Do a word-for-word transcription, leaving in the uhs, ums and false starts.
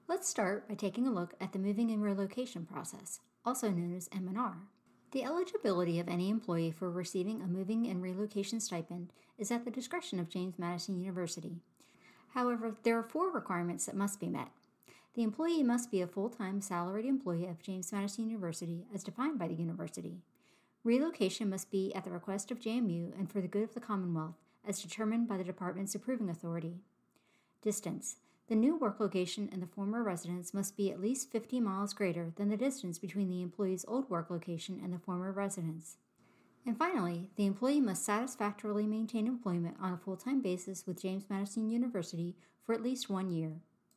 Let's start by taking a look at the moving and relocation process, also known as M and R. The eligibility of any employee for receiving a moving and relocation stipend is at the discretion of James Madison University. However, there are four requirements that must be met. The employee must be a full-time salaried employee of James Madison University as defined by the university. Relocation must be at the request of J M U and for the good of the Commonwealth, as determined by the department's approving authority. Distance. The new work location and the former residence must be at least fifty miles greater than the distance between the employee's old work location and the former residence. And finally, the employee must satisfactorily maintain employment on a full-time basis with James Madison University for at least one year.